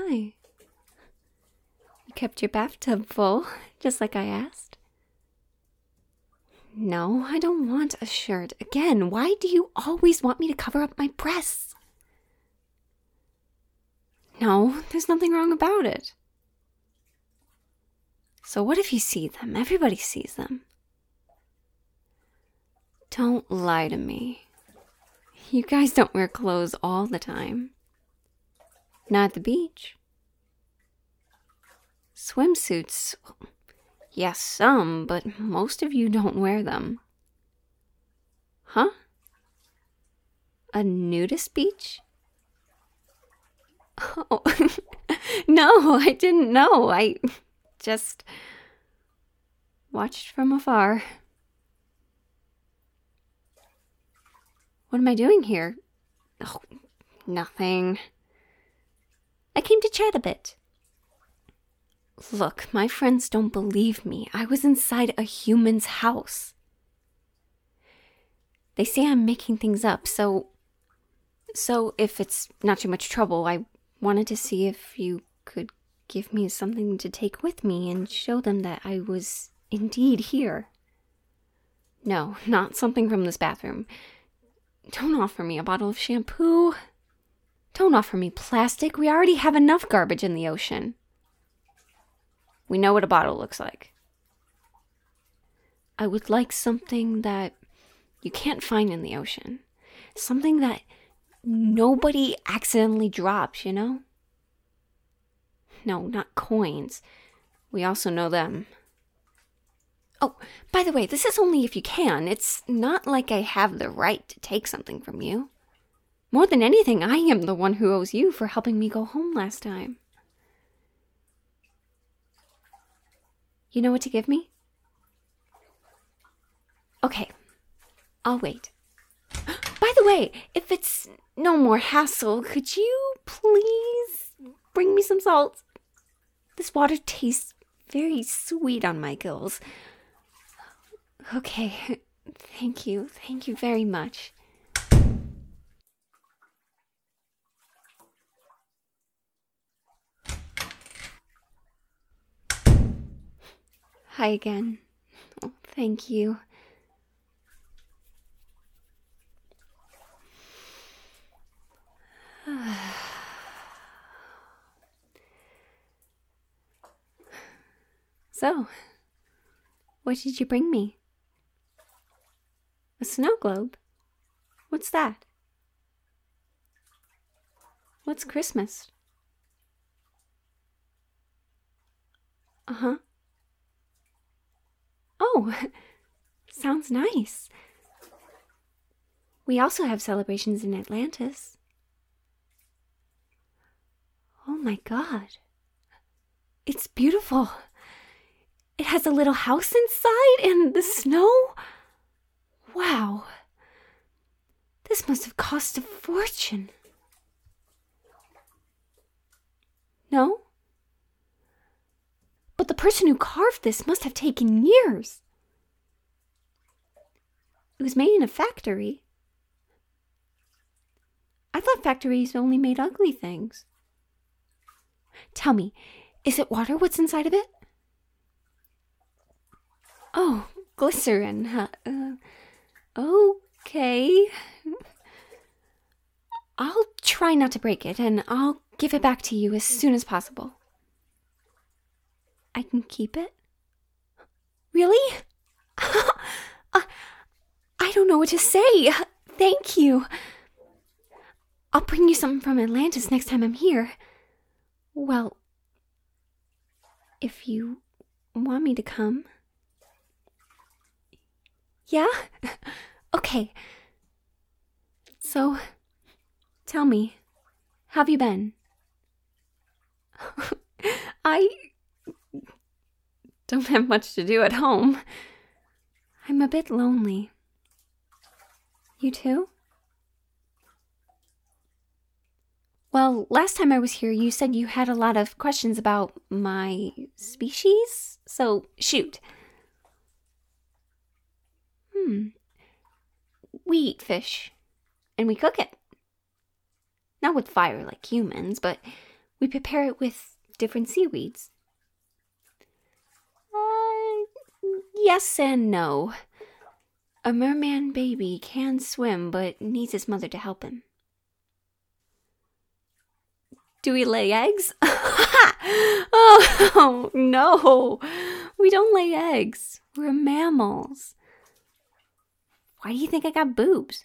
Hi. You kept your bathtub full, just like I asked. No, I don't want a shirt. Again, why do you always want me to cover up my breasts? No, there's nothing wrong about it. So what if you see them? Everybody sees them. Don't lie to me. You guys don't wear clothes all the time. Not at the beach. Swimsuits, yes, some, but most of you don't wear them. Huh? A nudist beach? Oh, no, I didn't know. I just watched from afar. What am I doing here? Oh, nothing. I came to chat a bit. Look, my friends don't believe me. I was inside a human's house. They say I'm making things up, so if it's not too much trouble, I wanted to see if you could give me something to take with me and show them that I was indeed here. No, not something from this bathroom. Don't offer me a bottle of shampoo. Don't offer me plastic. We already have enough garbage in the ocean. We know what a bottle looks like. I would like something that you can't find in the ocean. Something that nobody accidentally drops, you know? No, not coins. We also know them. Oh, by the way, this is only if you can. It's not like I have the right to take something from you. More than anything, I am the one who owes you for helping me go home last time. You know what to give me? Okay, I'll wait. By the way, if it's no more hassle, could you please bring me some salt? This water tastes very sweet on my gills. Okay, thank you very much. Hi again. Oh, thank you. So, what did you bring me? A snow globe? What's that? What's Christmas? Uh-huh. Oh, sounds nice. We also have celebrations in Atlantis. Oh my god. It's beautiful. It has a little house inside and the snow. Wow. This must have cost a fortune. No? But the person who carved this must have taken years. It was made in a factory. I thought factories only made ugly things. Tell me, is it water what's inside of it? Oh, glycerin. Okay. I'll try not to break it, and I'll give it back to you as soon as possible. I can keep it? Really? I don't know what to say. Thank you. I'll bring you something from Atlantis next time I'm here. Well, if you want me to come. Yeah? Okay. So, tell me, how have you been? I don't have much to do at home. I'm a bit lonely. You too? Well, last time I was here, you said you had a lot of questions about my species, so shoot. We eat fish, and we cook it. Not with fire like humans, but We prepare it with different seaweeds. Yes and no. A merman baby can swim, but needs his mother to help him. Do we lay eggs? Oh, no. We don't lay eggs. We're mammals. Why do you think I got boobs?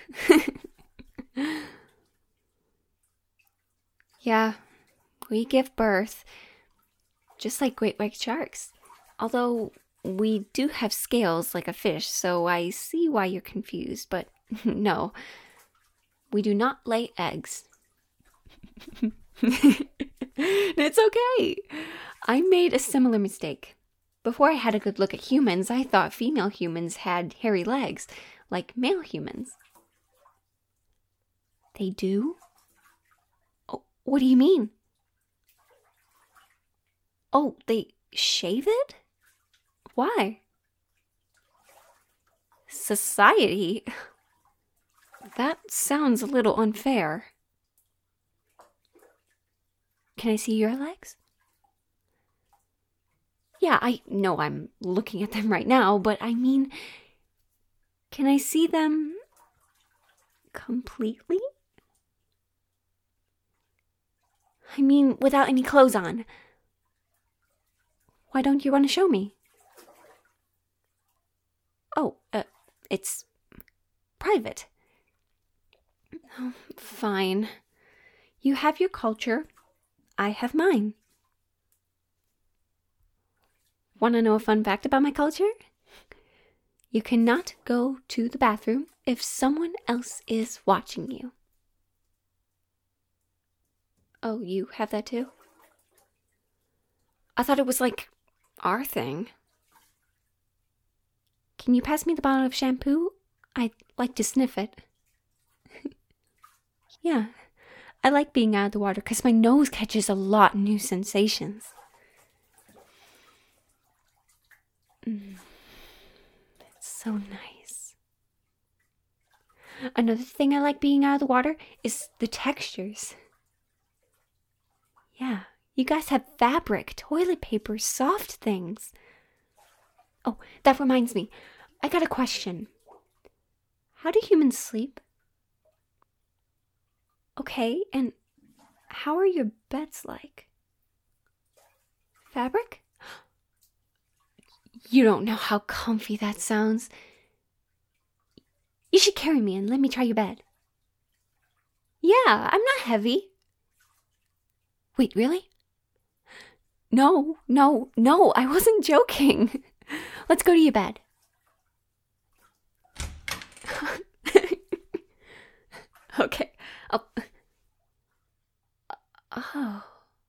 Yeah, we give birth, just like great white sharks. Although we do have scales like a fish, so I see why you're confused, but no, we do not lay eggs. It's okay. I made a similar mistake. Before I had a good look at humans, I thought female humans had hairy legs, like male humans. They do? Oh, what do you mean? Oh, they shave it? Why? Society? That sounds a little unfair. Can I see your legs? Yeah, I know I'm looking at them right now, but I mean, can I see them completely? I mean, without any clothes on. Why don't you want to show me? Oh, it's private. Oh, fine. You have your culture. I have mine. Want to know a fun fact about my culture? You cannot go to the bathroom if someone else is watching you. Oh, you have that too? I thought it was like our thing. Can you pass me the bottle of shampoo? I'd like to sniff it. Yeah, I like being out of the water because my nose catches a lot of new sensations. It's so nice. Another thing I like being out of the water is the textures. Yeah, you guys have fabric, toilet paper, soft things. Oh, that reminds me. I got a question. How do humans sleep? Okay, and how are your beds like? Fabric? You don't know how comfy that sounds. You should carry me and let me try your bed. Yeah, I'm not heavy. Wait, really? No, I wasn't joking. Let's go to your bed. Okay. Oh.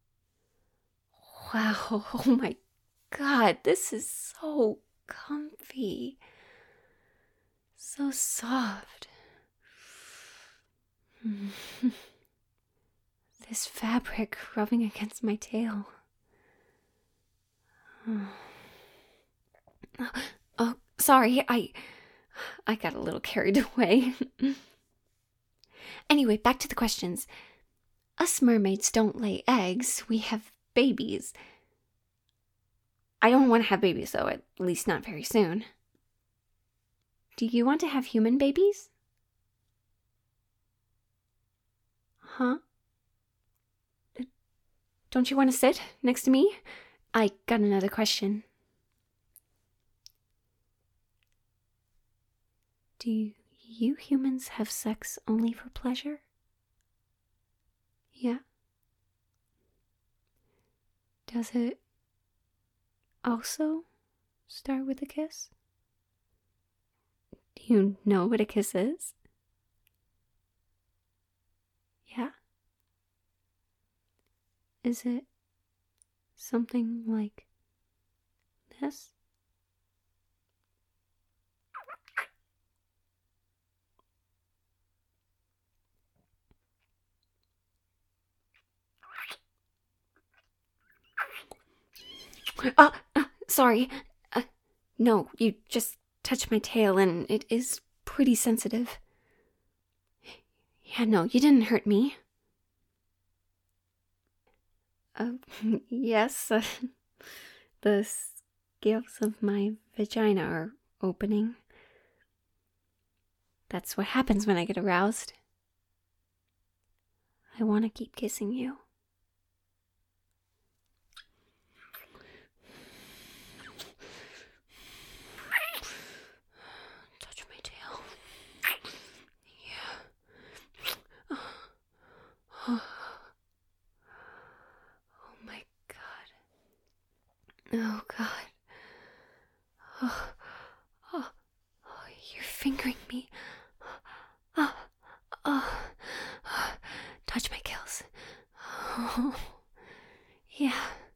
Wow. Oh my God. This is so comfy. So soft. This fabric rubbing against my tail. Oh, sorry. I got a little carried away. Anyway, back to the questions. Us mermaids don't lay eggs. We have babies. I don't want to have babies, though, at least not very soon. Do you want to have human babies? Huh? Don't you want to sit next to me? I got another question. Do you humans have sex only for pleasure? Yeah? Does it also start with a kiss? Do you know what a kiss is? Yeah? Is it something like this? Sorry. No, you just touched my tail and it is pretty sensitive. Yeah, no, you didn't hurt me. Uh, yes, the scales of my vagina are opening. That's what happens when I get aroused. I want to keep kissing you. Touch my tail. Yeah. Oh my god. Oh god. Oh, oh, oh, you're fingering me. Oh, oh, oh. Touch my gills. Oh, yeah.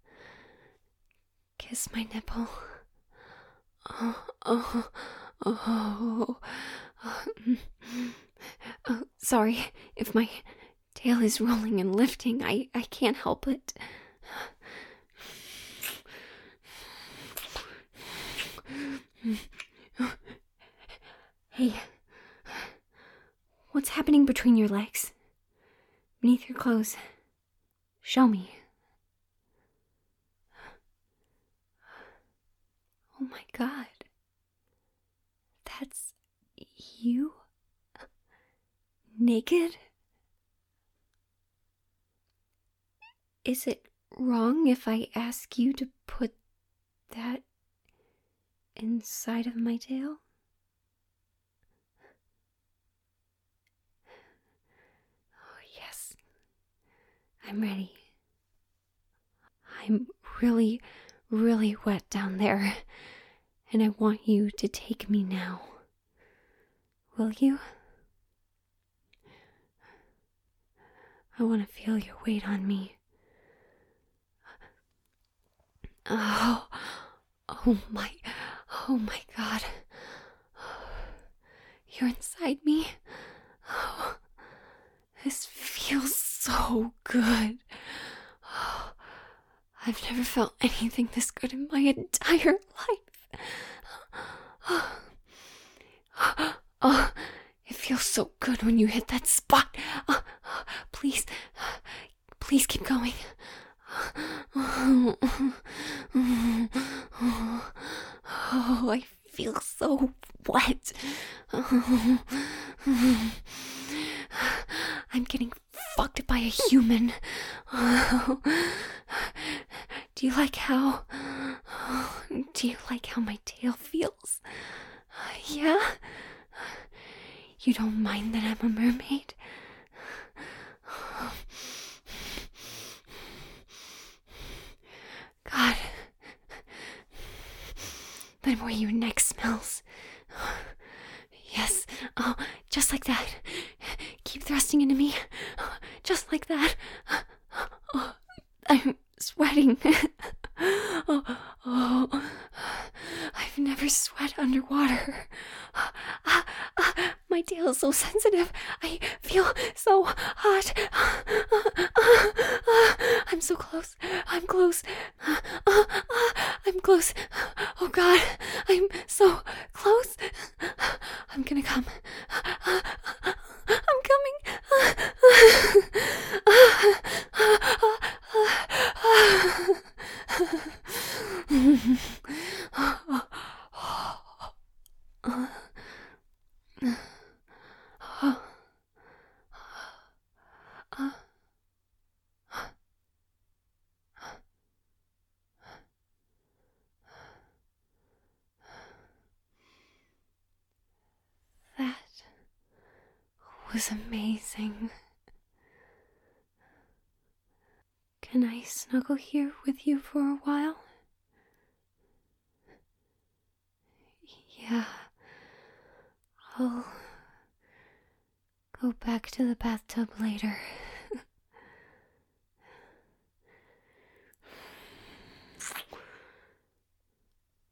Kiss my nipple. Oh, oh, oh, oh. Oh, sorry if my tail is rolling and lifting. I can't help it. Hey, what's happening between your legs? Beneath your clothes? Show me. Oh my god. That's you? Naked? Is it wrong if I ask you to put that inside of my tail? Oh, yes. I'm ready. I'm really, really wet down there, and I want you to take me now. Will you? I want to feel your weight on me. Oh my god. You're inside me. Oh, this feels so good. Oh, I've never felt anything this good in my entire life. Oh, it feels so good when you hit that spot. Please keep going. Oh, I feel so wet. I'm getting fucked by a human. Do you like how my tail feels? Yeah? You don't mind that I'm a mermaid? God. The way your neck smells. Yes. Oh, just like that. Keep thrusting into me. Just like that. Oh, I'm sweating. Oh, I've never sweat underwater. My tail is so sensitive. I feel so hot. I'm so close. I'm close. I'm close. Oh God, I'm so close. I'm gonna come. I'm coming. That was amazing. Can I snuggle here with you for a while? Yeah. I'll go back to the bathtub later.